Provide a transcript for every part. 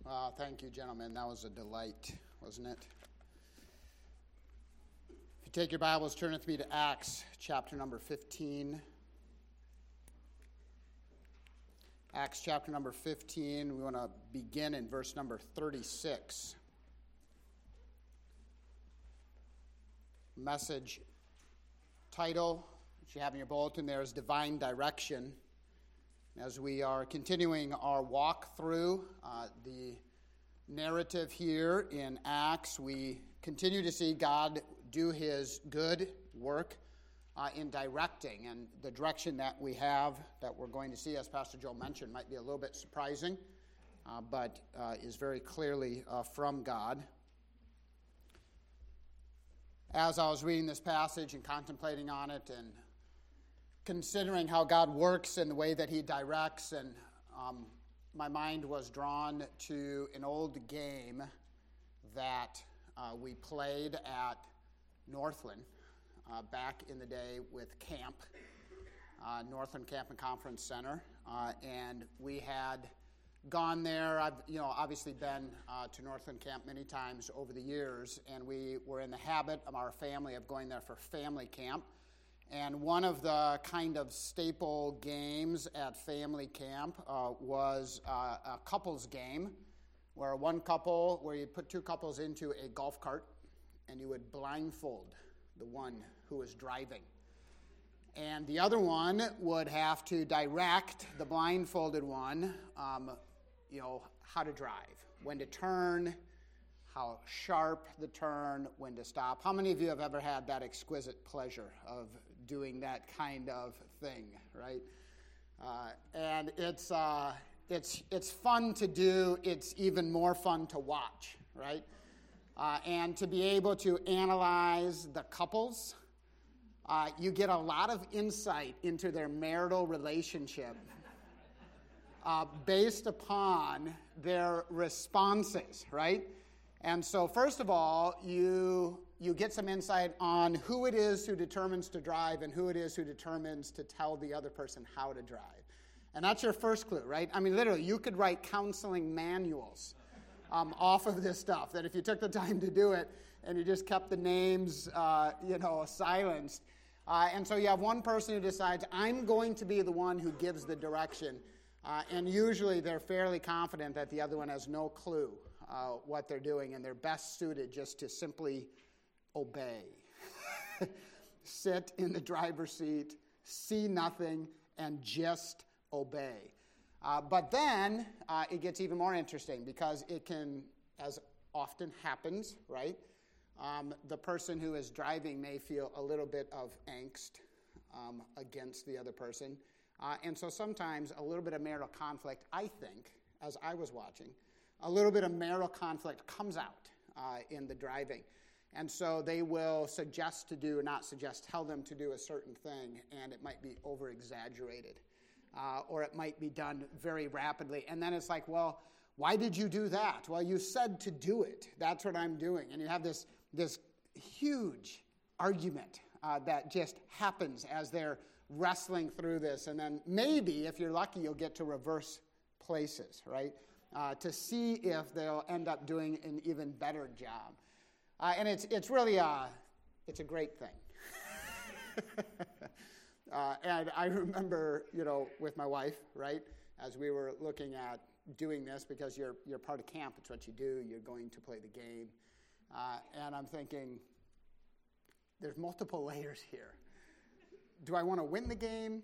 Thank you, gentlemen. That was a delight, wasn't it? If you take your Bibles, turn with me to Acts chapter number 15. Acts chapter number 15. We want to begin in verse number 36. Message title, which you have in your bulletin there, is Divine Direction. As we are continuing our walk through the narrative here in Acts, we continue to see God do his good work in directing. And the direction that we have, that we're going to see, as Pastor Joe mentioned, might be a little bit surprising, but is very clearly from God. As I was reading this passage and contemplating on it and considering how God works and the way that he directs, and my mind was drawn to an old game that we played at Northland back in the day with camp, Northland Camp and Conference Center, and we had gone there. I've obviously been to Northland Camp many times over the years, and we were in the habit of our family of going there for family camp. And one of the kind of staple games at family camp was a couples game, where you put two couples into a golf cart, and you would blindfold the one who was driving. And the other one would have to direct the blindfolded one, how to drive, when to turn, how sharp the turn, when to stop. How many of you have ever had that exquisite pleasure of doing that kind of thing, right? And it's fun to do. It's even more fun to watch, right? And to be able to analyze the couples, you get a lot of insight into their marital relationship based upon their responses, right? And so first of all, you get some insight on who it is who determines to drive and who it is who determines to tell the other person how to drive. And that's your first clue, right? I mean, literally, you could write counseling manuals off of this stuff, that if you took the time to do it and you just kept the names, silenced. And so you have one person who decides, I'm going to be the one who gives the direction. And usually they're fairly confident that the other one has no clue what they're doing, and they're best suited just to simply obey. Sit in the driver's seat, see nothing, and just obey. But then it gets even more interesting, because it can, as often happens, right? The person who is driving may feel a little bit of angst against the other person. And so sometimes a little bit of marital conflict, I think, as I was watching, a little bit of marital conflict comes out in the driving. And so they will tell them to do a certain thing, and it might be over-exaggerated, or it might be done very rapidly. And then it's like, well, why did you do that? Well, you said to do it. That's what I'm doing. And you have this huge argument that just happens as they're wrestling through this. And then maybe, if you're lucky, you'll get to reverse places, right? To see if they'll end up doing an even better job. And it's really it's a great thing. And I remember, with my wife, right, as we were looking at doing this, because you're part of camp, it's what you do, you're going to play the game. And I'm thinking, there's multiple layers here. Do I want to win the game?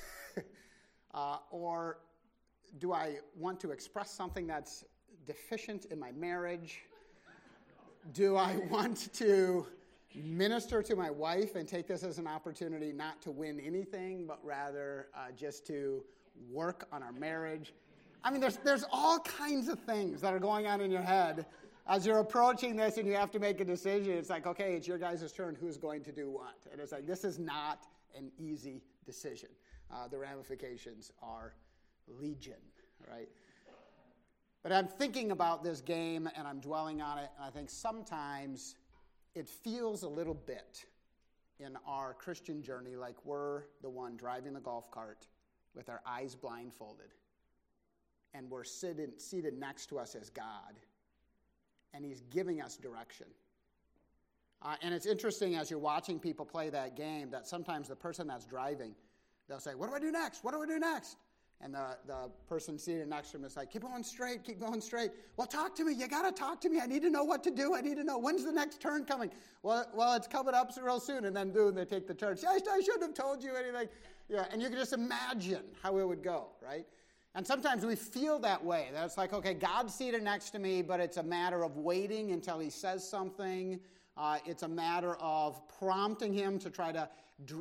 Or do I want to express something that's deficient in my marriage? Do I want to minister to my wife and take this as an opportunity not to win anything, but rather just to work on our marriage? I mean, there's all kinds of things that are going on in your head as you're approaching this, and you have to make a decision. It's like, okay, it's your guys' turn. Who's going to do what? And it's like, this is not an easy decision. The ramifications are legion, right? But I'm thinking about this game, and I'm dwelling on it, and I think sometimes it feels a little bit in our Christian journey like we're the one driving the golf cart with our eyes blindfolded, and we're seated next to us as God, and he's giving us direction. And it's interesting as you're watching people play that game that sometimes the person that's driving, they'll say, what do I do next? What do I do next? And the person seated next to him is like, keep going straight, keep going straight. Well, talk to me. You got to talk to me. I need to know what to do. I need to know, when's the next turn coming? Well, it's coming up real soon. And then boom, they take the turn. I shouldn't have told you anything. Yeah, and you can just imagine how it would go, right? And sometimes we feel that way. That it's like, okay, God's seated next to me, but it's a matter of waiting until he says something. It's a matter of prompting him to try to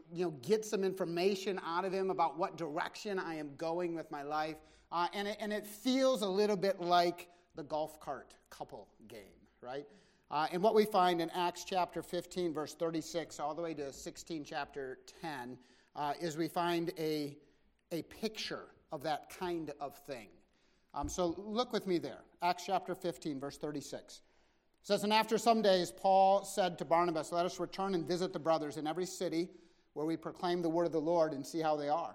get some information out of him about what direction I am going with my life. And it feels a little bit like the golf cart couple game, right? And what we find in Acts chapter 15, verse 36, all the way to 16, chapter 10, is we find a picture of that kind of thing. So look with me there. Acts chapter 15, verse 36. It says, and after some days, Paul said to Barnabas, let us return and visit the brothers in every city where we proclaim the word of the Lord and see how they are.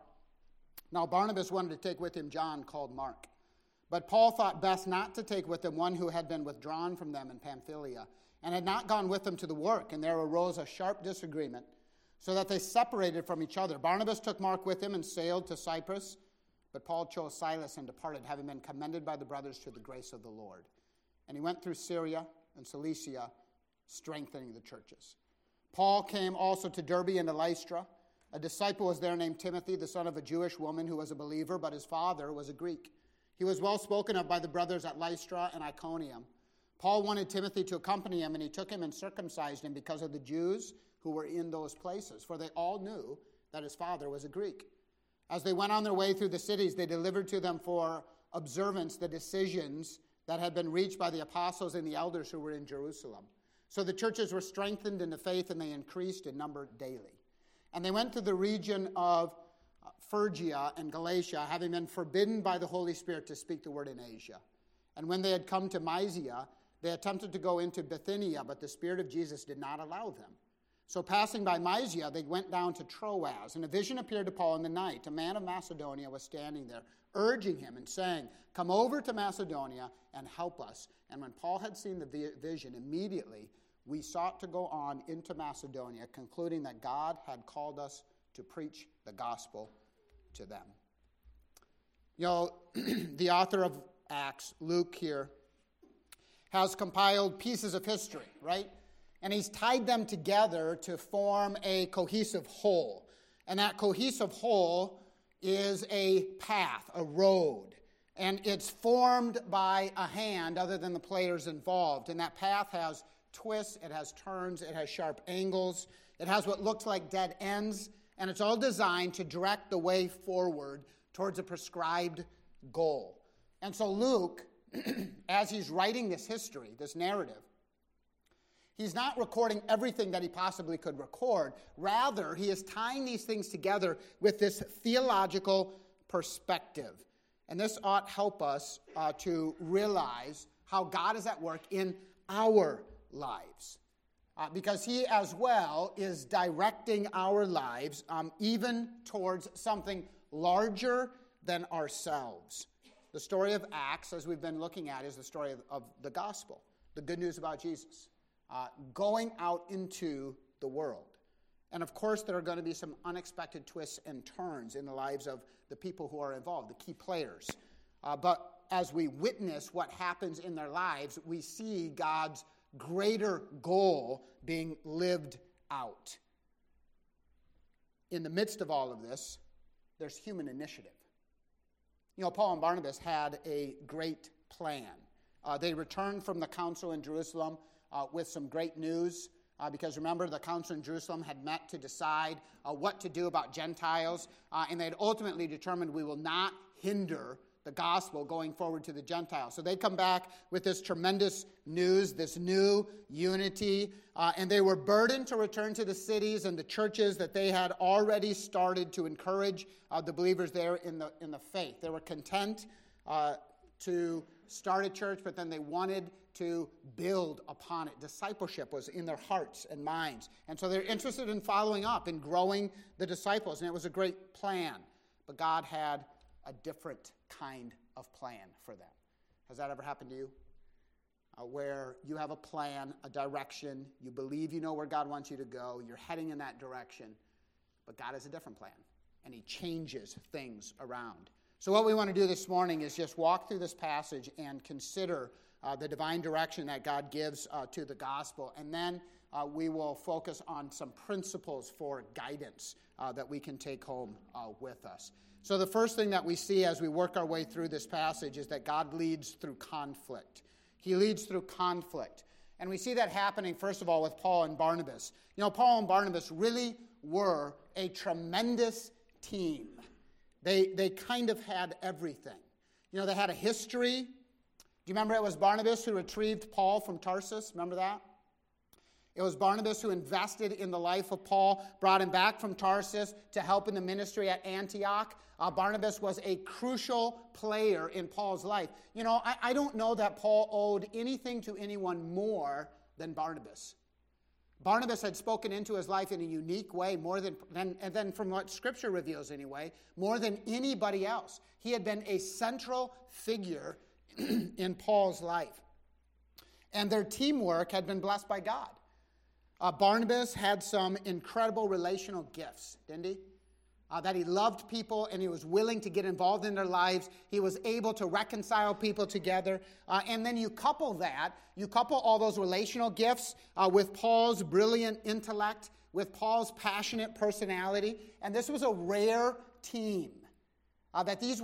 Now Barnabas wanted to take with him John, called Mark. But Paul thought best not to take with him one who had been withdrawn from them in Pamphylia and had not gone with them to the work. And there arose a sharp disagreement, so that they separated from each other. Barnabas took Mark with him and sailed to Cyprus. But Paul chose Silas and departed, having been commended by the brothers to the grace of the Lord. And he went through Syria and Cilicia, strengthening the churches. Paul came also to Derbe and to Lystra. A disciple was there named Timothy, the son of a Jewish woman who was a believer, but his father was a Greek. He was well spoken of by the brothers at Lystra and Iconium. Paul wanted Timothy to accompany him, and he took him and circumcised him because of the Jews who were in those places, for they all knew that his father was a Greek. As they went on their way through the cities, they delivered to them for observance the decisions that had been reached by the apostles and the elders who were in Jerusalem. So the churches were strengthened in the faith, and they increased in number daily. And they went to the region of Phrygia and Galatia, having been forbidden by the Holy Spirit to speak the word in Asia. And when they had come to Mysia, they attempted to go into Bithynia, but the Spirit of Jesus did not allow them. So passing by Mysia, they went down to Troas, and a vision appeared to Paul in the night. A man of Macedonia was standing there, urging him and saying, come over to Macedonia and help us. And when Paul had seen the vision, immediately we sought to go on into Macedonia, concluding that God had called us to preach the gospel to them. The author of Acts, Luke here, has compiled pieces of history, right? And he's tied them together to form a cohesive whole. And that cohesive whole is a path, a road. And it's formed by a hand other than the players involved. And that path has twists, it has turns, it has sharp angles, it has what looks like dead ends, and it's all designed to direct the way forward towards a prescribed goal. And so Luke, as he's writing this history, this narrative, he's not recording everything that he possibly could record. Rather, he is tying these things together with this theological perspective. And this ought help us to realize how God is at work in our lives. Because he as well is directing our lives even towards something larger than ourselves. The story of Acts, as we've been looking at, is the story of the gospel, the good news about Jesus, going out into the world. And of course, there are going to be some unexpected twists and turns in the lives of the people who are involved, the key players. But as we witness what happens in their lives, we see God's greater goal being lived out. In the midst of all of this, there's human initiative. Paul and Barnabas had a great plan. They returned from the council in Jerusalem with some great news. Because remember, the council in Jerusalem had met to decide what to do about Gentiles, and they had ultimately determined we will not hinder the gospel going forward to the Gentiles. So they come back with this tremendous news, this new unity, and they were burdened to return to the cities and the churches that they had already started to encourage the believers there in the faith. They were content to start a church, but then they wanted to build upon it. Discipleship was in their hearts and minds. And so they're interested in following up and growing the disciples. And it was a great plan. But God had a different kind of plan for them. Has that ever happened to you? Where you have a plan, a direction, you believe you know where God wants you to go, you're heading in that direction, but God has a different plan, and he changes things around. So what we want to do this morning is just walk through this passage and consider the divine direction that God gives to the gospel, and then we will focus on some principles for guidance that we can take home with us. So the first thing that we see as we work our way through this passage is that God leads through conflict. He leads through conflict. And we see that happening, first of all, with Paul and Barnabas. You know, Paul and Barnabas really were a tremendous team. They kind of had everything. You know, they had a history. Do you remember it was Barnabas who retrieved Paul from Tarsus? Remember that? It was Barnabas who invested in the life of Paul, brought him back from Tarsus to help in the ministry at Antioch. Barnabas was a crucial player in Paul's life. You know, I don't know that Paul owed anything to anyone more than Barnabas. Barnabas had spoken into his life in a unique way, more than from what Scripture reveals anyway, more than anybody else. He had been a central figure in Paul's life. And their teamwork had been blessed by God. Barnabas had some incredible relational gifts, didn't he? That he loved people and he was willing to get involved in their lives. He was able to reconcile people together. And then you couple all those relational gifts with Paul's brilliant intellect, with Paul's passionate personality. And this was a rare team. That these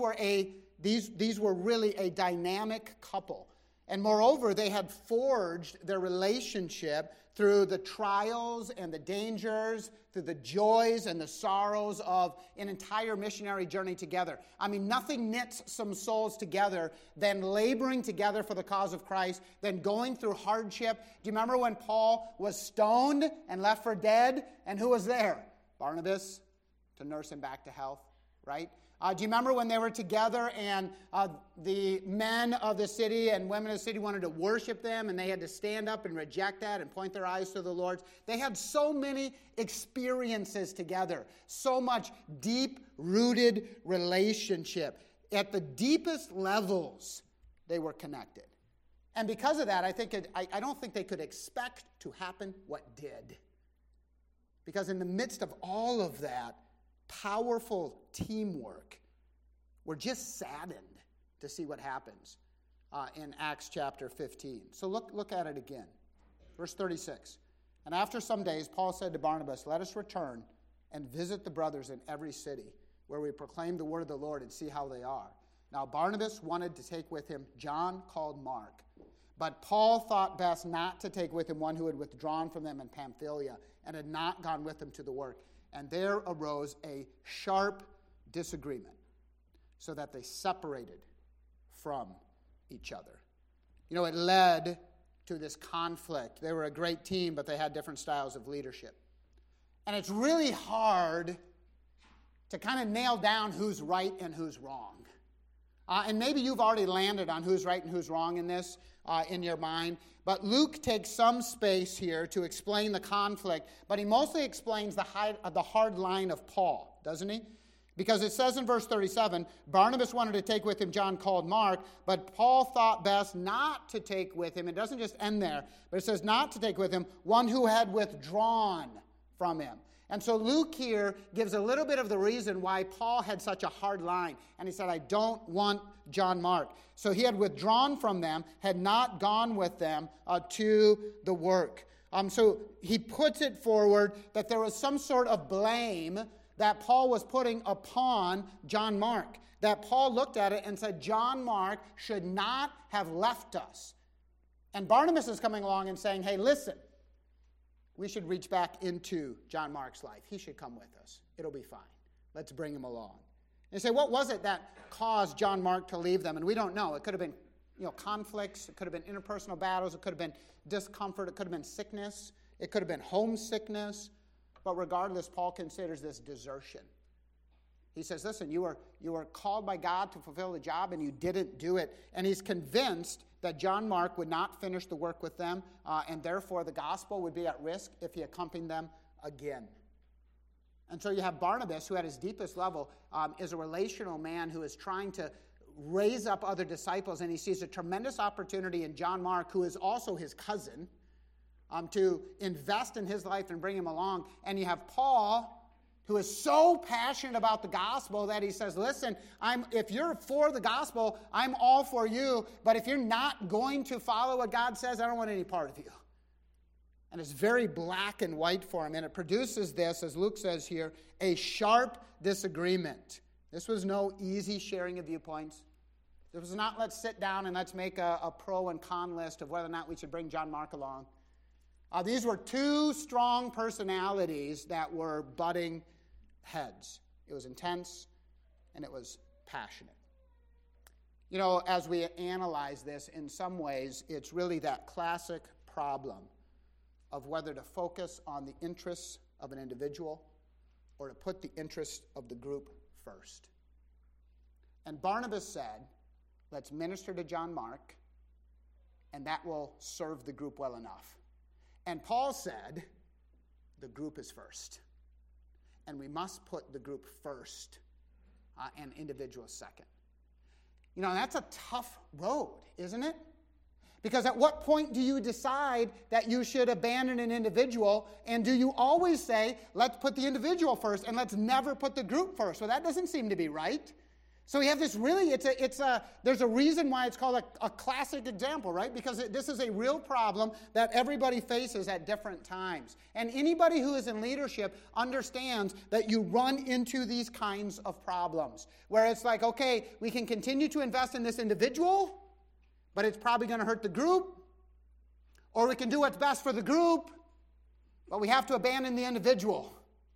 were really a dynamic couple. And moreover, they had forged their relationship through the trials and the dangers, through the joys and the sorrows of an entire missionary journey together. I mean, nothing knits some souls together than laboring together for the cause of Christ, than going through hardship. Do you remember when Paul was stoned and left for dead? And who was there? Barnabas, to nurse him back to health, right? Do you remember when they were together and the men of the city and women of the city wanted to worship them and they had to stand up and reject that and point their eyes to the Lord? They had so many experiences together, so much deep-rooted relationship. At the deepest levels, they were connected. And because of that, I don't think they could expect to happen what did. Because in the midst of all of that, powerful teamwork, we're just saddened to see what happens in Acts chapter 15. So look at it again. Verse 36. And after some days, Paul said to Barnabas, "Let us return and visit the brothers in every city where we proclaim the word of the Lord and see how they are." Now Barnabas wanted to take with him John called Mark, but Paul thought best not to take with him one who had withdrawn from them in Pamphylia and had not gone with them to the work. And there arose a sharp disagreement, so that they separated from each other. You know, it led to this conflict. They were a great team, but they had different styles of leadership. And it's really hard to kind of nail down who's right and who's wrong. And maybe you've already landed on who's right and who's wrong in this in your mind. But Luke takes some space here to explain the conflict, but he mostly explains the hard line of Paul, doesn't he? Because it says in verse 37, Barnabas wanted to take with him John called Mark, but Paul thought best not to take with him. It doesn't just end there, but it says not to take with him one who had withdrawn from him. And so Luke here gives a little bit of the reason why Paul had such a hard line. And he said, I don't want John Mark. So he had withdrawn from them, had not gone with them to the work. So he puts it forward that there was some sort of blame that Paul was putting upon John Mark. That Paul looked at it and said, John Mark should not have left us. And Barnabas is coming along and saying, hey, listen, we should reach back into John Mark's life. He should come with us. It'll be fine. Let's bring him along. And you say, what was it that caused John Mark to leave them? And we don't know. It could have been conflicts. It could have been interpersonal battles. It could have been discomfort. It could have been sickness. It could have been homesickness. But regardless, Paul considers this desertion. He says, listen, you were called by God to fulfill the job and you didn't do it. And he's convinced that John Mark would not finish the work with them, and therefore the gospel would be at risk if he accompanied them again. And so you have Barnabas, who at his deepest level is a relational man who is trying to raise up other disciples, and he sees a tremendous opportunity in John Mark, who is also his cousin, to invest in his life and bring him along. And you have Paul, who is so passionate about the gospel that he says, listen, if you're for the gospel, I'm all for you, but if you're not going to follow what God says, I don't want any part of you. And it's very black and white for him, and it produces this, as Luke says here, a sharp disagreement. This was no easy sharing of viewpoints. This was not, let's sit down and let's make a pro and con list of whether or not we should bring John Mark along. These were two strong personalities that were butting heads. It was intense, and it was passionate. You know, as we analyze this, in some ways, it's really that classic problem of whether to focus on the interests of an individual or to put the interests of the group first. And Barnabas said, let's minister to John Mark, and that will serve the group well enough. And Paul said, the group is first. And we must put the group first and individuals second. You know, that's a tough road, isn't it? Because at what point do you decide that you should abandon an individual, and do you always say, let's put the individual first and let's never put the group first? Well, that doesn't seem to be right. So we have this really, there's a reason why it's called a classic example, right? Because this is a real problem that everybody faces at different times. And anybody who is in leadership understands that you run into these kinds of problems, where it's like, okay, we can continue to invest in this individual, but it's probably going to hurt the group, or we can do what's best for the group, but we have to abandon the individual.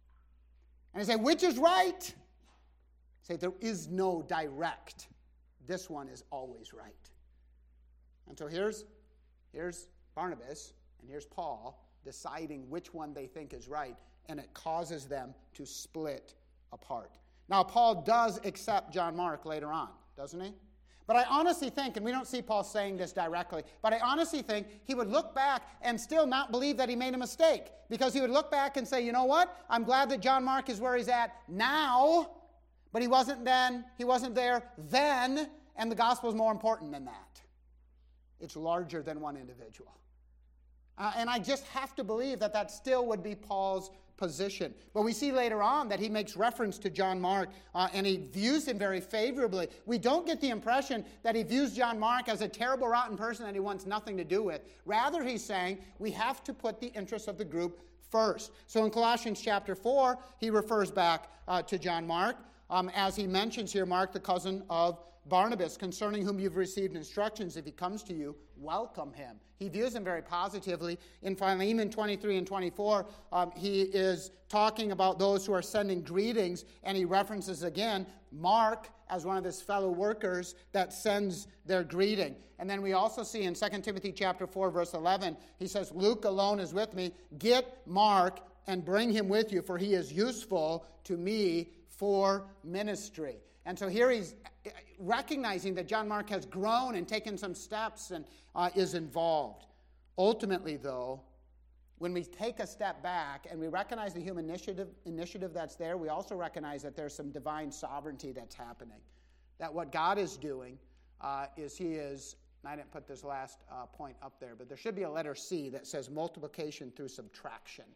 And I say, which is right? Say, there is no direct. This one is always right. And so here's Barnabas and here's Paul deciding which one they think is right, and it causes them to split apart. Now, Paul does accept John Mark later on, doesn't he? But I honestly think, and we don't see Paul saying this directly, but I honestly think he would look back and still not believe that he made a mistake, because he would look back and say, you know what? I'm glad that John Mark is where he's at now, but he wasn't there then, and the gospel is more important than that. It's larger than one individual. And I just have to believe that still would be Paul's position. But we see later on that he makes reference to John Mark, and he views him very favorably. We don't get the impression that he views John Mark as a terrible, rotten person that he wants nothing to do with. Rather, he's saying we have to put the interests of the group first. So in Colossians chapter 4, he refers back to John Mark, as he mentions here, Mark, the cousin of Barnabas, concerning whom you've received instructions. If he comes to you, welcome him. He views him very positively. In Philemon 23 and 24, he is talking about those who are sending greetings, and he references again Mark as one of his fellow workers that sends their greeting. And then we also see in 2 Timothy chapter 4, verse 11, he says, Luke alone is with me. Get Mark and bring him with you, for he is useful to me for ministry. And so here he's recognizing that John Mark has grown and taken some steps and is involved. Ultimately, though, when we take a step back and we recognize the human initiative that's there, we also recognize that there's some divine sovereignty that's happening. That what God is doing is he is, and I didn't put this last point up there, but there should be a letter C that says multiplication through subtraction.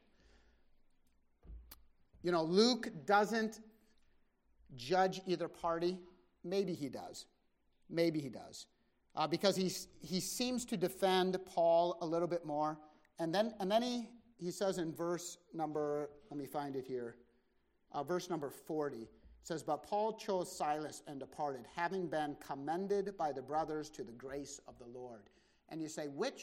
You know, Luke doesn't judge either party. Maybe he does. Because he seems to defend Paul a little bit more. And then he says in verse number, let me find it here, verse number 40, it says, but Paul chose Silas and departed, having been commended by the brothers to the grace of the Lord. And you say, which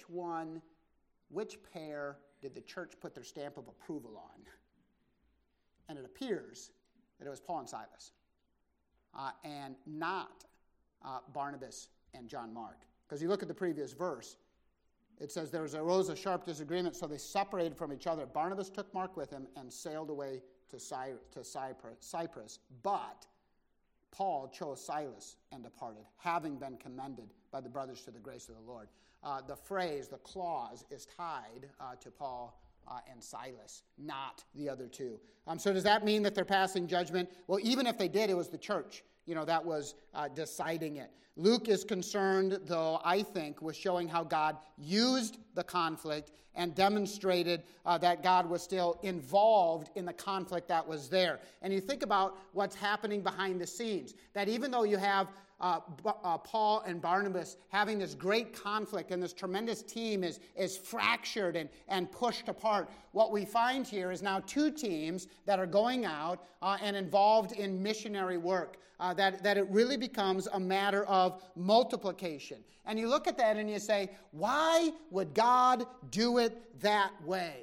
pair did the church put their stamp of approval on? And it appears that it was Paul and Silas, and not Barnabas and John Mark. Because you look at the previous verse, it says there arose a sharp disagreement, so they separated from each other. Barnabas took Mark with him and sailed away to Cyprus, but Paul chose Silas and departed, having been commended by the brothers to the grace of the Lord. The clause is tied to Paul and Silas, not the other two. So does that mean that they're passing judgment? Well, even if they did, it was the church, that was deciding it. Luke is concerned, though, I think, with showing how God used the conflict and demonstrated that God was still involved in the conflict that was there. And you think about what's happening behind the scenes, that even though you have Paul and Barnabas having this great conflict and this tremendous team is fractured and pushed apart, what we find here is now two teams that are going out and involved in missionary work, that it really becomes a matter of multiplication. And you look at that and you say, why would God do it that way?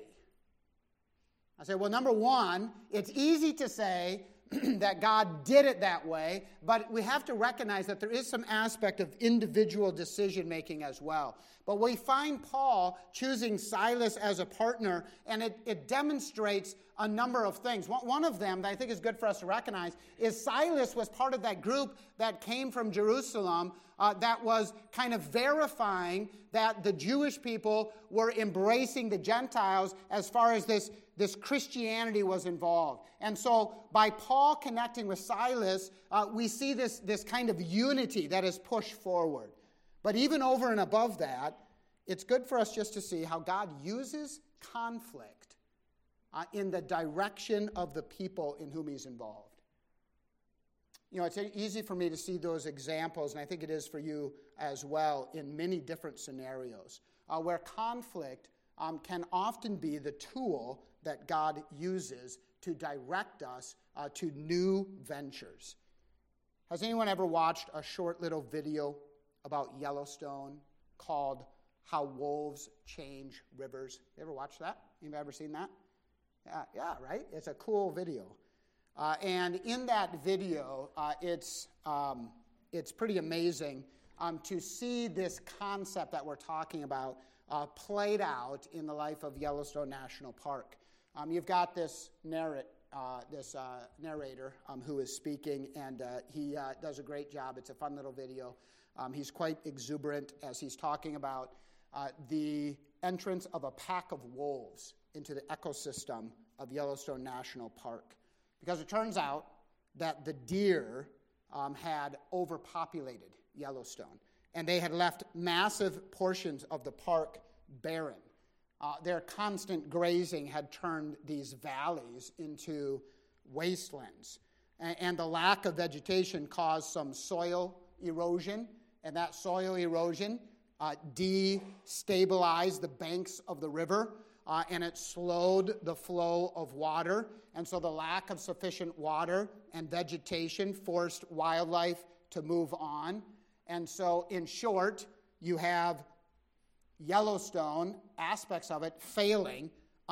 I say, well, number one, it's easy to say that God did it that way, but we have to recognize that there is some aspect of individual decision-making as well. But we find Paul choosing Silas as a partner, and it demonstrates a number of things. One of them that I think is good for us to recognize is Silas was part of that group that came from Jerusalem that was kind of verifying that the Jewish people were embracing the Gentiles as far as this Christianity was involved. And so by Paul connecting with Silas, we see this kind of unity that is pushed forward. But even over and above that, it's good for us just to see how God uses conflict in the direction of the people in whom he's involved. It's easy for me to see those examples, and I think it is for you as well, in many different scenarios, where conflict can often be the tool that God uses to direct us to new ventures. Has anyone ever watched a short little video about Yellowstone called How Wolves Change Rivers? You ever watched that? Anybody ever seen that? Yeah, right? It's a cool video. And in that video, it's pretty amazing to see this concept that we're talking about played out in the life of Yellowstone National Park. You've got this narrator who is speaking, and he does a great job. It's a fun little video. He's quite exuberant as he's talking about the entrance of a pack of wolves into the ecosystem of Yellowstone National Park. Because it turns out that the deer had overpopulated Yellowstone, and they had left massive portions of the park barren. Their constant grazing had turned these valleys into wastelands. And the lack of vegetation caused some soil erosion, and that soil erosion destabilized the banks of the river, and it slowed the flow of water. And so the lack of sufficient water and vegetation forced wildlife to move on. And so, in short, you have Yellowstone, aspects of it, failing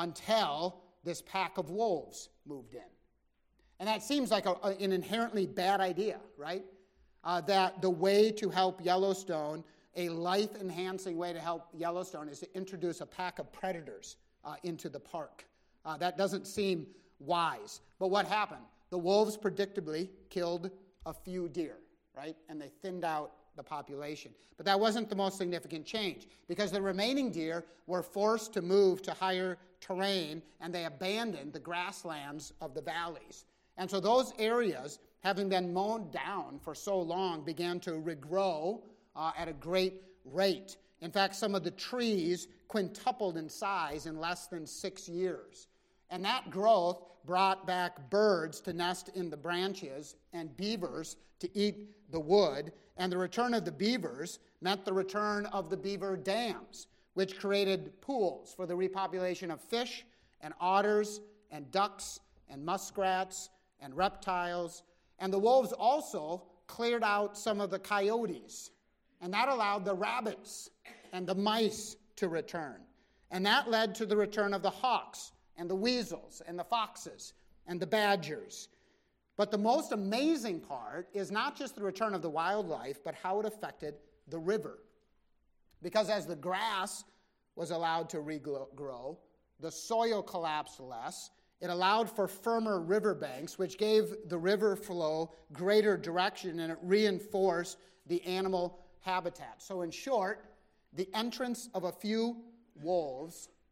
until this pack of wolves moved in. And that seems like an inherently bad idea, right? That the way to help Yellowstone, a life-enhancing way to help Yellowstone, is to introduce a pack of predators into the park. That doesn't seem wise. But what happened? The wolves predictably killed a few deer, right? And they thinned out the population. But that wasn't the most significant change, because the remaining deer were forced to move to higher terrain, and they abandoned the grasslands of the valleys. And so those areas, having been mown down for so long, began to regrow at a great rate. In fact, some of the trees quintupled in size in less than 6 years. And that growth brought back birds to nest in the branches and beavers to eat the wood. And the return of the beavers meant the return of the beaver dams, which created pools for the repopulation of fish and otters and ducks and muskrats and reptiles. And the wolves also cleared out some of the coyotes. And that allowed the rabbits and the mice to return. And that led to the return of the hawks and the weasels and the foxes and the badgers. But the most amazing part is not just the return of the wildlife, but how it affected the river. Because as the grass was allowed to regrow, the soil collapsed less. It allowed for firmer riverbanks, which gave the river flow greater direction, and it reinforced the animal habitat. So in short, the entrance of a few wolves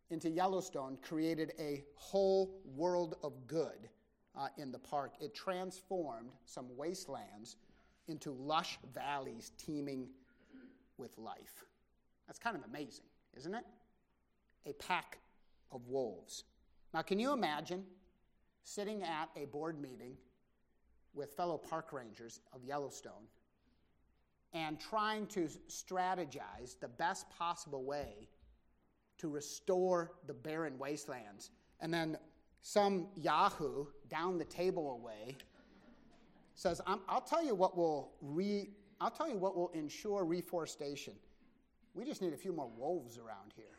into Yellowstone created a whole world of good in the park. It transformed some wastelands into lush valleys teeming with life. That's kind of amazing, isn't it? A pack of wolves. Now, can you imagine sitting at a board meeting with fellow park rangers of Yellowstone and trying to strategize the best possible way to restore the barren wastelands, and then some yahoo down the table away says, I'll tell you what will ensure reforestation. We just need a few more wolves around here.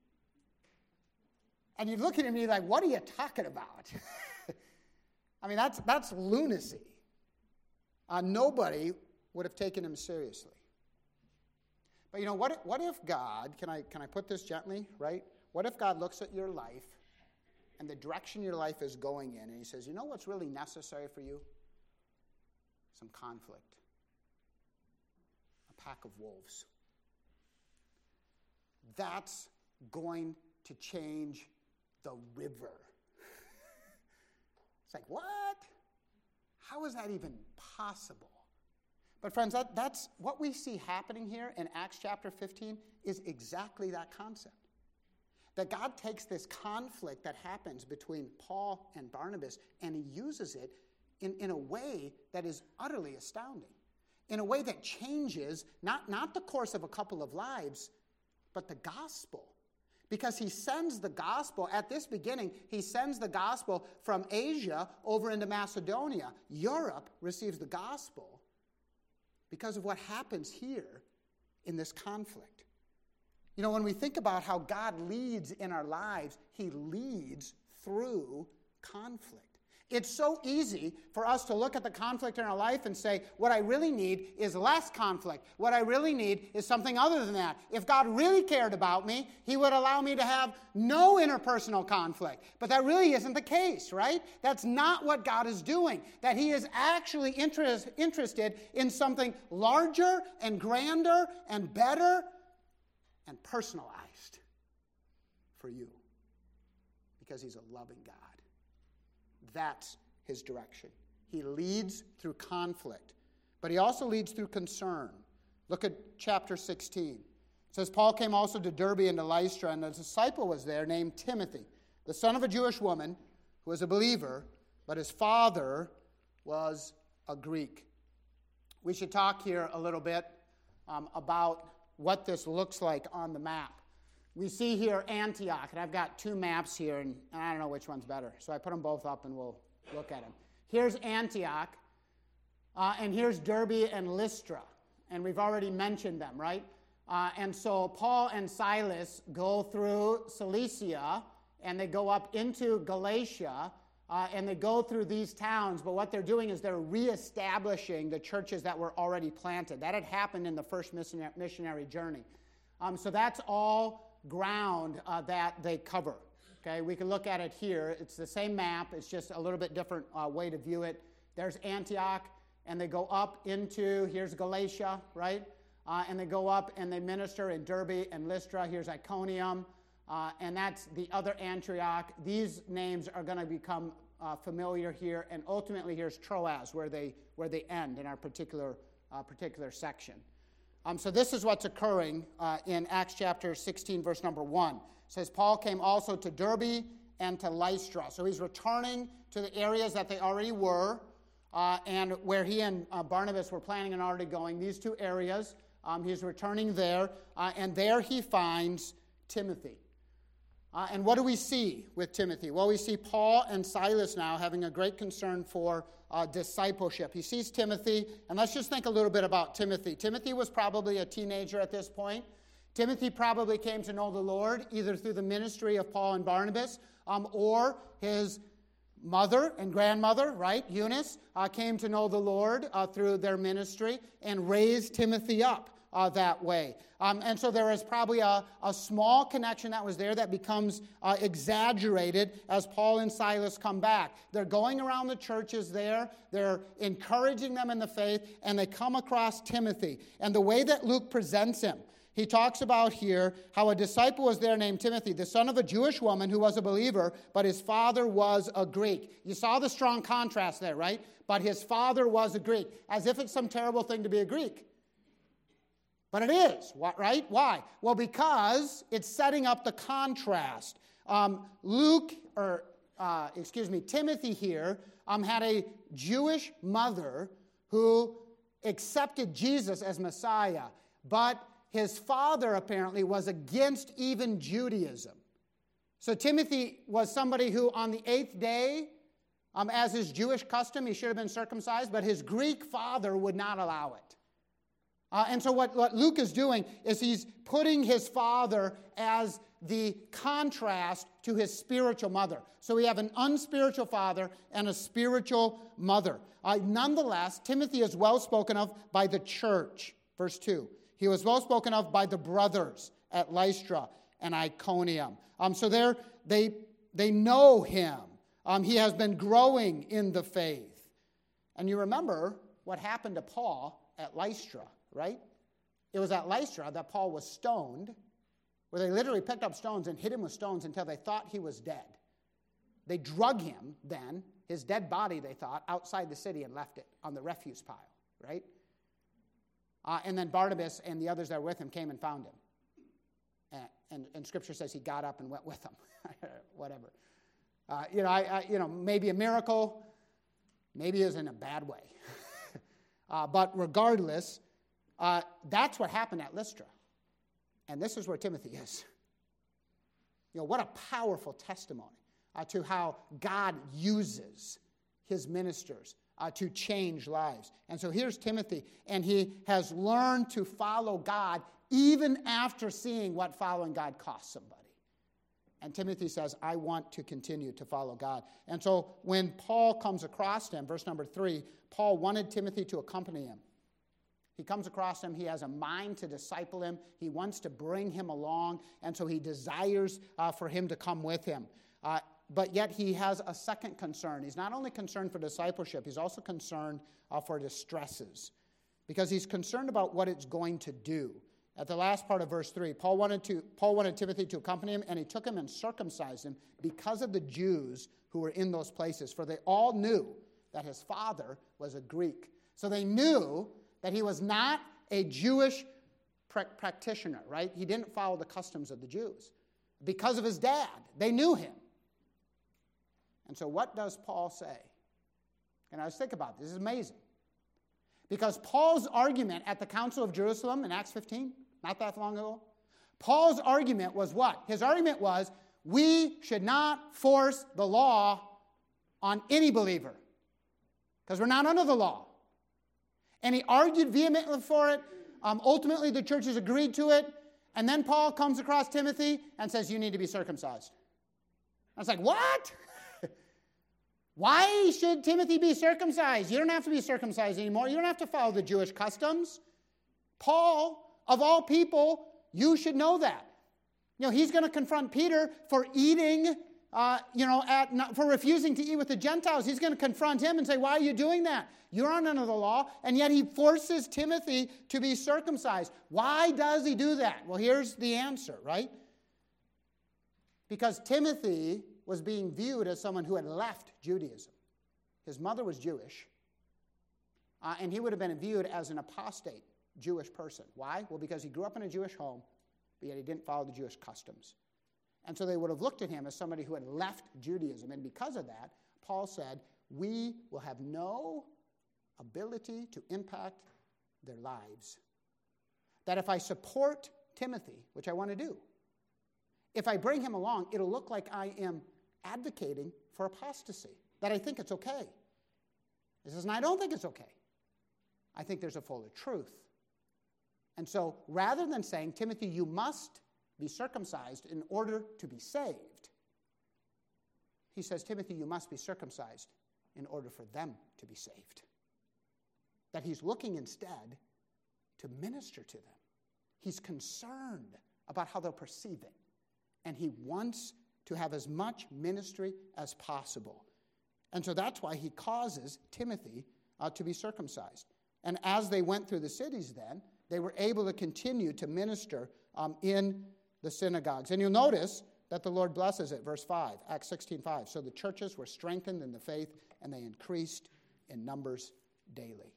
And you're looking at me like, what are you talking about? I mean, that's lunacy. Nobody would have taken him seriously. But what if God, can I put this gently, right? What if God looks at your life and the direction your life is going in, and he says, you know what's really necessary for you? Some conflict. A pack of wolves. That's going to change the river. It's like, what? How is that even possible? But friends, that's what we see happening here in Acts chapter 15 is exactly that concept. That God takes this conflict that happens between Paul and Barnabas and he uses it in a way that is utterly astounding. In a way that changes not the course of a couple of lives, but the gospel. Because he sends the gospel, at this beginning, he sends the gospel from Asia over into Macedonia. Europe receives the gospel because of what happens here in this conflict. You know, when we think about how God leads in our lives, he leads through conflict. It's so easy for us to look at the conflict in our life and say, what I really need is less conflict. What I really need is something other than that. If God really cared about me, he would allow me to have no interpersonal conflict. But that really isn't the case, right? That's not what God is doing. That he is actually interested in something larger and grander and better and personalized for you. Because he's a loving God. That's his direction. He leads through conflict, but he also leads through concern. Look at chapter 16. It says, Paul came also to Derbe and to Lystra, and a disciple was there named Timothy, the son of a Jewish woman who was a believer, but his father was a Greek. We should talk here a little bit about what this looks like on the map. We see here Antioch, and I've got two maps here, and I don't know which one's better. So I put them both up, and we'll look at them. Here's Antioch, and here's Derbe and Lystra, and we've already mentioned them, right? And so Paul and Silas go through Cilicia, and they go up into Galatia, and they go through these towns, but what they're doing is they're reestablishing the churches that were already planted. That had happened in the first missionary journey. So that's all ground that they cover. Okay, we can look at it here. It's the same map. It's just a little bit different way to view it. There's Antioch, and they go up into, here's Galatia, right? And they go up and they minister in Derbe and Lystra. Here's Iconium, and that's the other Antioch. These names are going to become familiar here, and ultimately here's Troas, where they end in our particular section. So this is what's occurring in Acts chapter 16, verse number 1. It says, Paul came also to Derbe and to Lystra. So he's returning to the areas that they already were, and where he and Barnabas were planning on already going, these two areas. He's returning there, and there he finds Timothy. And what do we see with Timothy? Well, we see Paul and Silas now having a great concern for discipleship. He sees Timothy, and let's just think a little bit about Timothy. Timothy was probably a teenager at this point. Timothy probably came to know the Lord either through the ministry of Paul and Barnabas or his mother and grandmother, right, Eunice, came to know the Lord through their ministry and raised Timothy up that way. And so there is probably a small connection that was there that becomes exaggerated as Paul and Silas come back. They're going around the churches there. They're encouraging them in the faith, and they come across Timothy. And the way that Luke presents him, he talks about here how a disciple was there named Timothy, the son of a Jewish woman who was a believer, but his father was a Greek. You saw the strong contrast there, right? But his father was a Greek, as if it's some terrible thing to be a Greek. But it is, right? Why? Well, because it's setting up the contrast. Timothy here had a Jewish mother who accepted Jesus as Messiah, but his father apparently was against even Judaism. So Timothy was somebody who on the 8th day, as his Jewish custom, he should have been circumcised, but his Greek father would not allow it. And so what Luke is doing is he's putting his father as the contrast to his spiritual mother. So we have an unspiritual father and a spiritual mother. Nonetheless, Timothy is well spoken of by the church. Verse 2. He was well spoken of by the brothers at Lystra and Iconium. So they know him. He has been growing in the faith. And you remember what happened to Paul at Lystra, right? It was at Lystra that Paul was stoned, where they literally picked up stones and hit him with stones until they thought he was dead. They drug him then, his dead body, they thought, outside the city and left it on the refuse pile, right? And then Barnabas and the others that were with him came and found him. And Scripture says he got up and went with them. Whatever. Maybe a miracle, maybe it was in a bad way. But regardless, that's what happened at Lystra. And this is where Timothy is. What a powerful testimony to how God uses his ministers to change lives. And so here's Timothy, and he has learned to follow God even after seeing what following God costs somebody. And Timothy says, I want to continue to follow God. And so when Paul comes across him, verse number 3, Paul wanted Timothy to accompany him. He comes across him. He has a mind to disciple him. He wants to bring him along, and so he desires for him to come with him. But yet he has a second concern. He's not only concerned for discipleship, he's also concerned for distresses, because he's concerned about what it's going to do. At the last part of verse 3, Paul wanted Timothy to accompany him, and he took him and circumcised him because of the Jews who were in those places, for they all knew that his father was a Greek. So they knew that he was not a Jewish practitioner, right? He didn't follow the customs of the Jews. Because of his dad, they knew him. And so what does Paul say? And I was thinking about this. This is amazing. Because Paul's argument at the Council of Jerusalem in Acts 15, not that long ago, Paul's argument was what? His argument was, we should not force the law on any believer, because we're not under the law. And he argued vehemently for it. Ultimately, the churches agreed to it. And then Paul comes across Timothy and says, you need to be circumcised. I was like, what? Why should Timothy be circumcised? You don't have to be circumcised anymore. You don't have to follow the Jewish customs. Paul, of all people, you should know that. He's going to confront Peter for eating, for refusing to eat with the Gentiles. He's going to confront him and say, why are you doing that? You're not under the law. And yet he forces Timothy to be circumcised. Why does he do that? Well, here's the answer, right? Because Timothy was being viewed as someone who had left Judaism. His mother was Jewish, and he would have been viewed as an apostate Jewish person. Why? Well, because he grew up in a Jewish home, but yet he didn't follow the Jewish customs. And so they would have looked at him as somebody who had left Judaism. And because of that, Paul said, we will have no ability to impact their lives. That if I support Timothy, which I want to do, if I bring him along, it'll look like I am advocating for apostasy, that I think it's okay. He says, and I don't think it's okay. I think there's a fuller truth. And so rather than saying, Timothy, you must be circumcised in order to be saved, he says, Timothy, you must be circumcised in order for them to be saved. That he's looking instead to minister to them. He's concerned about how they'll perceive it. And he wants to have as much ministry as possible. And so that's why he causes Timothy to be circumcised. And as they went through the cities then, they were able to continue to minister in the synagogues. And you'll notice that the Lord blesses it, verse 5, Acts 16:5. So the churches were strengthened in the faith, and they increased in numbers daily.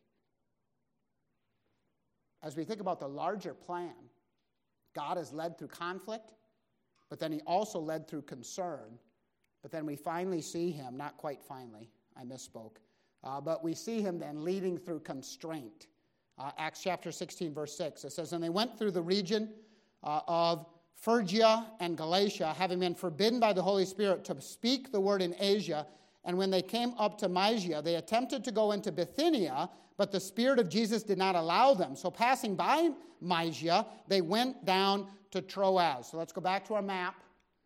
As we think about the larger plan, God has led through conflict, but then he also led through concern. But then we finally see him, not quite finally, I misspoke, but we see him then leading through constraint. Acts chapter 16, verse 6, it says, and they went through the region of Phrygia and Galatia, having been forbidden by the Holy Spirit to speak the word in Asia. And when they came up to Mysia, they attempted to go into Bithynia, but the Spirit of Jesus did not allow them. So passing by Mysia, they went down to Troas. So let's go back to our map,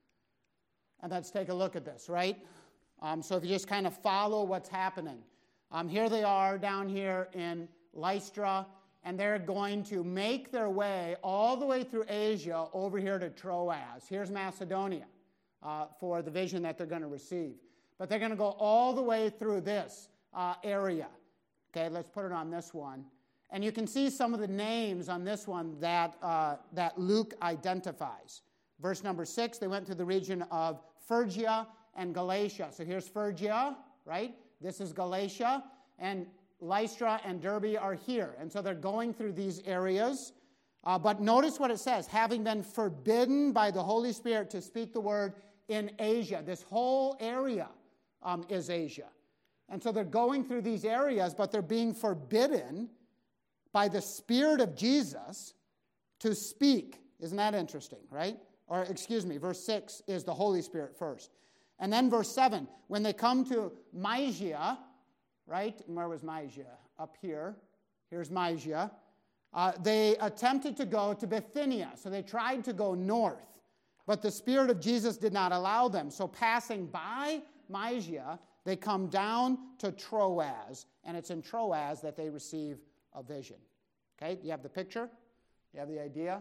and let's take a look at this, right? So if you just kind of follow what's happening. Here they are down here in Lystra, and they're going to make their way all the way through Asia over here to Troas. Here's Macedonia for the vision that they're going to receive. But they're going to go all the way through this area. Okay, let's put it on this one. And you can see some of the names on this one that Luke identifies. Verse number 6, they went to the region of Phrygia and Galatia. So here's Phrygia, right? This is Galatia. And Lystra and Derbe are here. And so they're going through these areas. But notice what it says, having been forbidden by the Holy Spirit to speak the word in Asia. This whole area is Asia. And so they're going through these areas, but they're being forbidden by the Spirit of Jesus to speak. Isn't that interesting, right? Or, excuse me, verse 6 is the Holy Spirit first. And then verse 7, when they come to Mysia, right? And where was Mysia? Up here. Here's Mysia. They attempted to go to Bithynia. So they tried to go north. But the Spirit of Jesus did not allow them. So passing by Mysia, they come down to Troas. And it's in Troas that they receive a vision. Okay, you have the picture? You have the idea?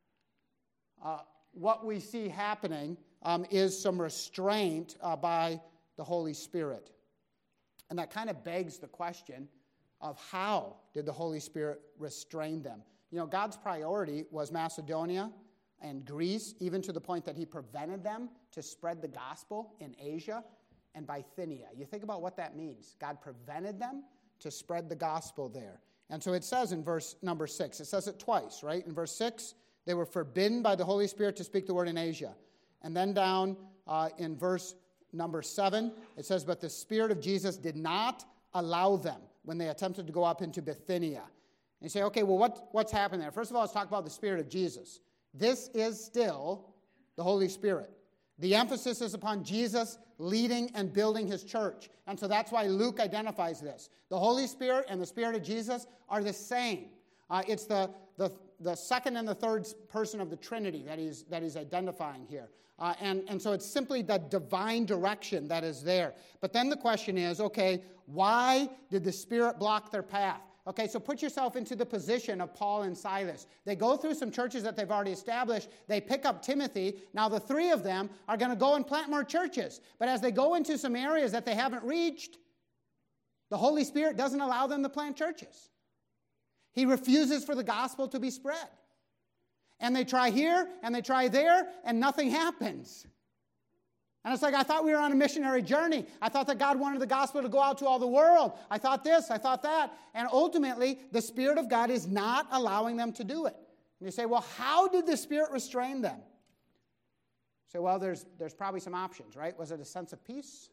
What we see happening is some restraint by the Holy Spirit. And that kind of begs the question of how did the Holy Spirit restrain them? You know, God's priority was Macedonia and Greece, even to the point that he prevented them to spread the gospel in Asia and Bithynia. You think about what that means. God prevented them to spread the gospel there. And so it says in verse number 6, it says it twice, right? In verse 6, they were forbidden by the Holy Spirit to speak the word in Asia. And then down in verse number 7, it says, but the Spirit of Jesus did not allow them when they attempted to go up into Bithynia. And you say, okay, well, what's happened there? First of all, let's talk about the Spirit of Jesus. This is still the Holy Spirit. The emphasis is upon Jesus leading and building his church. And so that's why Luke identifies this. The Holy Spirit and the Spirit of Jesus are the same. It's the second and the third person of the Trinity that he's identifying here. And so it's simply the divine direction that is there. But then the question is, okay, why did the Spirit block their path? Okay, so put yourself into the position of Paul and Silas. They go through some churches that they've already established. They pick up Timothy. Now the three of them are going to go and plant more churches. But as they go into some areas that they haven't reached, the Holy Spirit doesn't allow them to plant churches. He refuses for the gospel to be spread. And they try here, and they try there, and nothing happens. And it's like, I thought we were on a missionary journey. I thought that God wanted the gospel to go out to all the world. I thought this, I thought that. And ultimately, the Spirit of God is not allowing them to do it. And you say, well, how did the Spirit restrain them? You say, well, there's probably some options, right? Was it a sense of peace?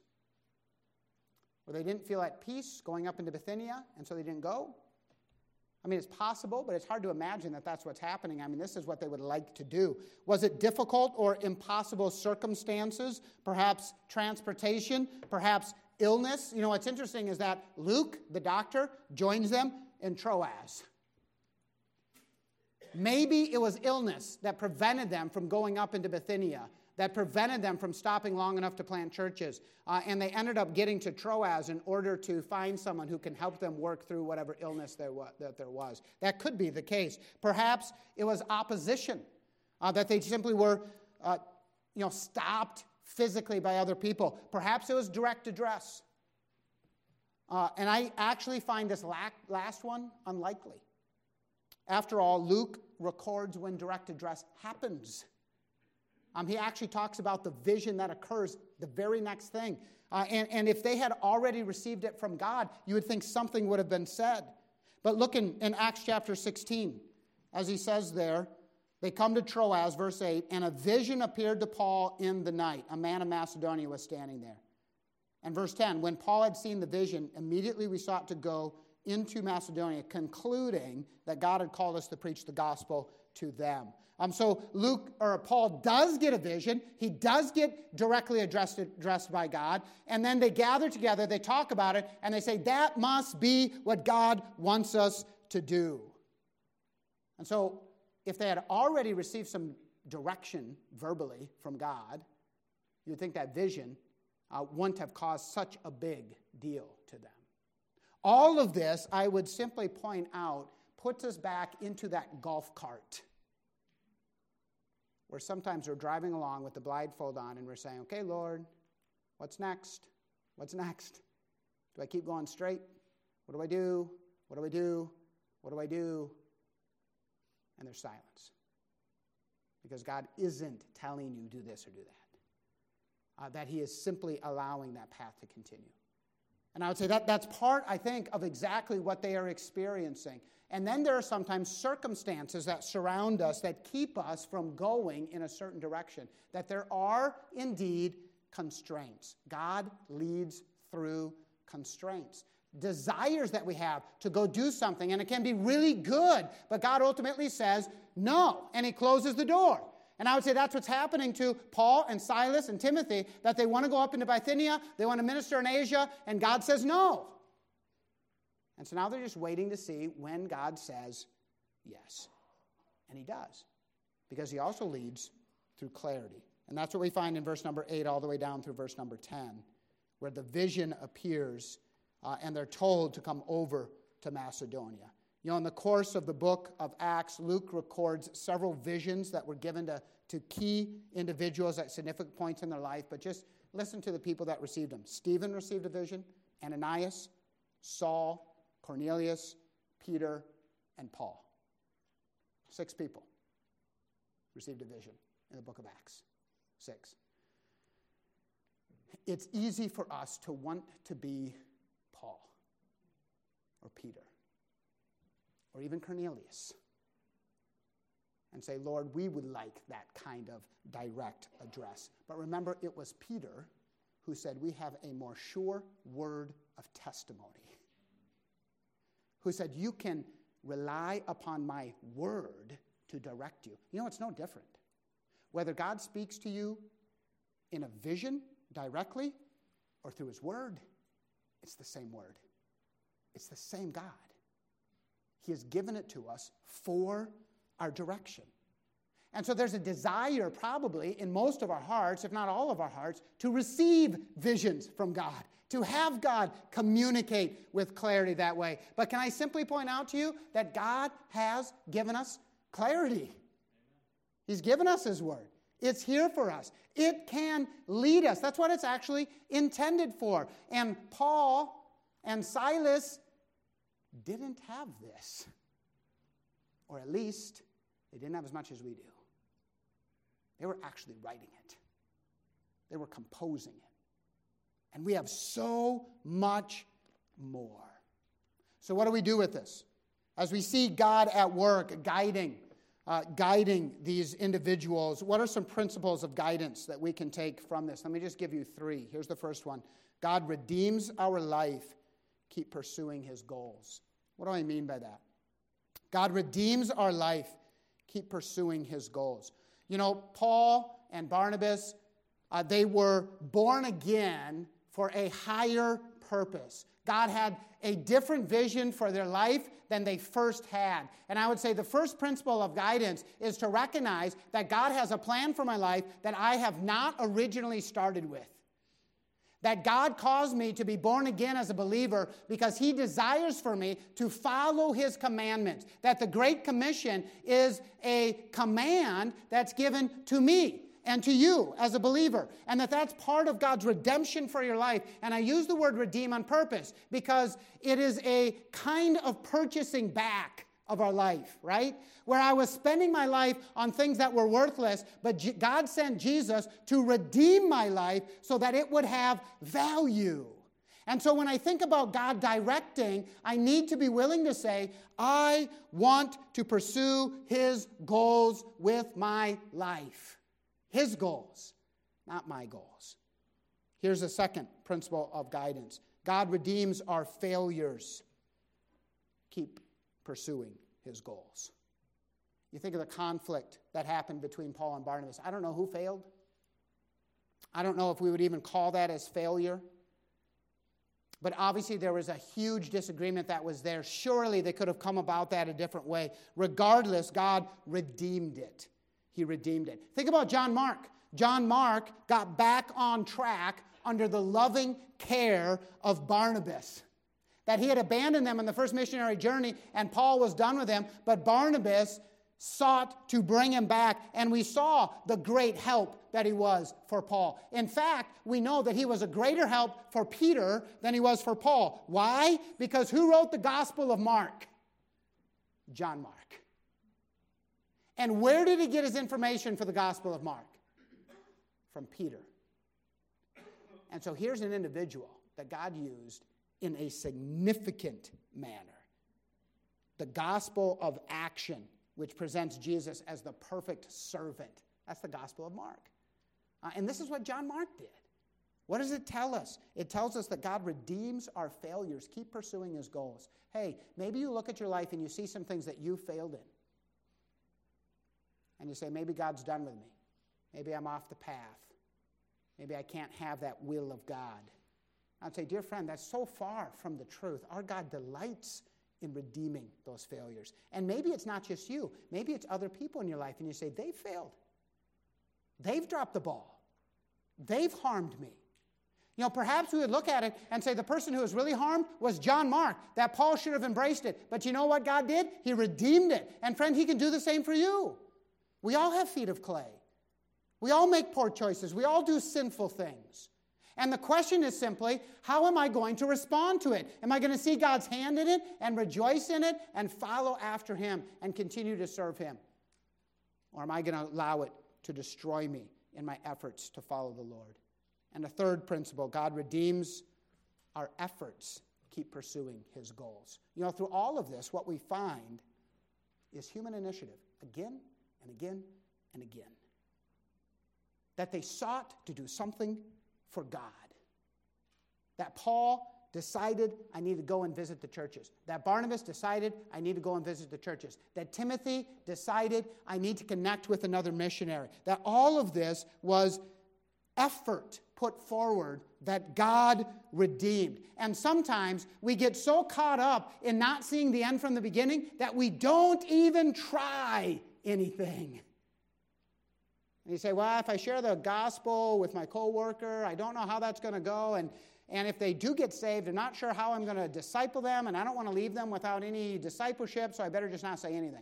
Where they didn't feel at peace going up into Bithynia, and so they didn't go? I mean, it's possible, but it's hard to imagine that that's what's happening. I mean, this is what they would like to do. Was it difficult or impossible circumstances? Perhaps transportation? Perhaps illness? You know, what's interesting is that Luke, the doctor, joins them in Troas. Maybe it was illness that prevented them from going up into Bithynia, that prevented them from stopping long enough to plant churches. And they ended up getting to Troas in order to find someone who can help them work through whatever illness there was. That could be the case. Perhaps it was opposition, that they simply were stopped physically by other people. Perhaps it was direct address. And I actually find this last one unlikely. After all, Luke records when direct address happens. He actually talks about the vision that occurs the very next thing. And if they had already received it from God, you would think something would have been said. But look in Acts chapter 16, as he says there, they come to Troas, verse 8, and a vision appeared to Paul in the night. A man of Macedonia was standing there. And verse 10, when Paul had seen the vision, immediately we sought to go into Macedonia, concluding that God had called us to preach the gospel to them. So Paul does get a vision. He does get directly addressed by God. And then they gather together, they talk about it, and they say, that must be what God wants us to do. And so if they had already received some direction verbally from God, you would think that vision wouldn't have caused such a big deal to them. All of this, I would simply point out, puts us back into that golf cart where sometimes we're driving along with the blindfold on and we're saying, okay, Lord, what's next? What's next? Do I keep going straight? What do I do? What do I do? What do I do? And there's silence. Because God isn't telling you do this or do that. That he is simply allowing that path to continue. And I would say that's part, I think, of exactly what they are experiencing. And then there are sometimes circumstances that surround us that keep us from going in a certain direction. That there are indeed constraints. God leads through constraints. Desires that we have to go do something, and it can be really good, but God ultimately says no, and he closes the door. And I would say that's what's happening to Paul and Silas and Timothy, that they want to go up into Bithynia, they want to minister in Asia, and God says no. And so now they're just waiting to see when God says yes. And he does, because he also leads through clarity. And that's what we find in verse number 8 all the way down through verse number 10, where the vision appears and they're told to come over to Macedonia. You know, in the course of the book of Acts, Luke records several visions that were given to key individuals at significant points in their life, but just listen to the people that received them. Stephen received a vision, Ananias, Saul, Cornelius, Peter, and Paul. 6 people received a vision in the book of Acts. 6. It's easy for us to want to be Paul or Peter or even Cornelius and say, Lord, we would like that kind of direct address. But remember, it was Peter who said, we have a more sure word of testimony. Who said, you can rely upon my word to direct you. You know, it's no different. Whether God speaks to you in a vision directly or through his word, it's the same word. It's the same God. He has given it to us for our direction. And so there's a desire probably in most of our hearts, if not all of our hearts, to receive visions from God, to have God communicate with clarity that way. But can I simply point out to you that God has given us clarity? He's given us his word. It's here for us. It can lead us. That's what it's actually intended for. And Paul and Silas didn't have this. Or at least they didn't have as much as we do. They were actually writing it. They were composing it. And we have so much more. So what do we do with this? As we see God at work guiding these individuals, what are some principles of guidance that we can take from this? Let me just give you 3. Here's the first one. God redeems our life. Keep pursuing his goals. What do I mean by that? God redeems our life. Keep pursuing his goals. You know, Paul and Barnabas, they were born again for a higher purpose. God had a different vision for their life than they first had. And I would say the first principle of guidance is to recognize that God has a plan for my life that I have not originally started with. That God caused me to be born again as a believer because he desires for me to follow his commandments. That the Great Commission is a command that's given to me and to you as a believer. And that's part of God's redemption for your life. And I use the word redeem on purpose because it is a kind of purchasing back of our life, right? Where I was spending my life on things that were worthless, but God sent Jesus to redeem my life so that it would have value. And so when I think about God directing, I need to be willing to say, I want to pursue His goals with my life. His goals, not my goals. Here's a second principle of guidance. God redeems our failures. Keep pursuing His goals. You think of the conflict that happened between Paul and Barnabas. I don't know who failed. I don't know if we would even call that as failure. But obviously there was a huge disagreement that was there. Surely they could have come about that a different way. Regardless, God redeemed it. He redeemed it. Think about John Mark. John Mark got back on track under the loving care of Barnabas. That he had abandoned them on the first missionary journey, and Paul was done with him, but Barnabas sought to bring him back, and we saw the great help that he was for Paul. In fact, we know that he was a greater help for Peter than he was for Paul. Why? Because who wrote the Gospel of Mark? John Mark. And where did he get his information for the Gospel of Mark? From Peter. And so here's an individual that God used in a significant manner. The gospel of action, which presents Jesus as the perfect servant. That's the Gospel of Mark. And this is what John Mark did. What does it tell us? It tells us that God redeems our failures. Keep pursuing His goals. Hey, maybe you look at your life and you see some things that you failed in. And you say, maybe God's done with me. Maybe I'm off the path. Maybe I can't have that will of God. I'd say, dear friend, that's so far from the truth. Our God delights in redeeming those failures. And maybe it's not just you. Maybe it's other people in your life, and you say, they've failed. They've dropped the ball. They've harmed me. You know, perhaps we would look at it and say the person who was really harmed was John Mark, that Paul should have embraced it. But you know what God did? He redeemed it. And friend, He can do the same for you. We all have feet of clay. We all make poor choices. We all do sinful things. And the question is simply, how am I going to respond to it? Am I going to see God's hand in it and rejoice in it and follow after Him and continue to serve Him? Or am I going to allow it to destroy me in my efforts to follow the Lord? And a third principle, God redeems our efforts. Keep pursuing His goals. You know, through all of this, what we find is human initiative again and again and again. That they sought to do something for God. That Paul decided, I need to go and visit the churches. That Barnabas decided, I need to go and visit the churches. That Timothy decided, I need to connect with another missionary. That all of this was effort put forward that God redeemed. And sometimes we get so caught up in not seeing the end from the beginning that we don't even try anything. And you say, well, if I share the gospel with my coworker, I don't know how that's going to go. And if they do get saved, I'm not sure how I'm going to disciple them, and I don't want to leave them without any discipleship, so I better just not say anything.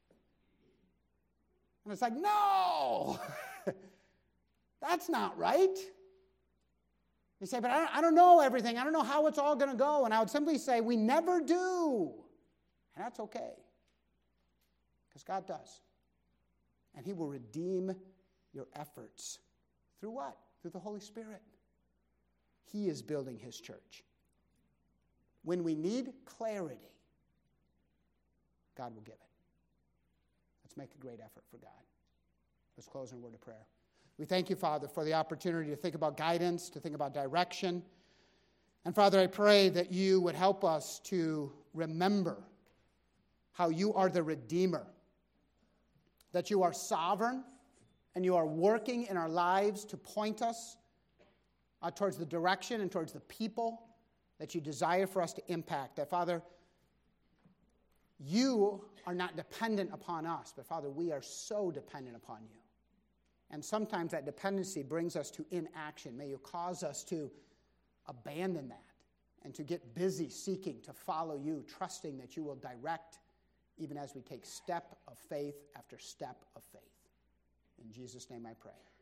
And it's like, no, that's not right. You say, but I don't know everything. I don't know how it's all going to go. And I would simply say, we never do. And that's okay. Because God does. And He will redeem your efforts. Through what? Through the Holy Spirit. He is building His church. When we need clarity, God will give it. Let's make a great effort for God. Let's close in a word of prayer. We thank You, Father, for the opportunity to think about guidance, to think about direction. And Father, I pray that You would help us to remember how You are the Redeemer, that You are sovereign, and You are working in our lives to point us towards the direction and towards the people that You desire for us to impact. That, Father, You are not dependent upon us, but, Father, we are so dependent upon You. And sometimes that dependency brings us to inaction. May You cause us to abandon that and to get busy seeking to follow You, trusting that You will direct even as we take step of faith after step of faith. In Jesus' name I pray.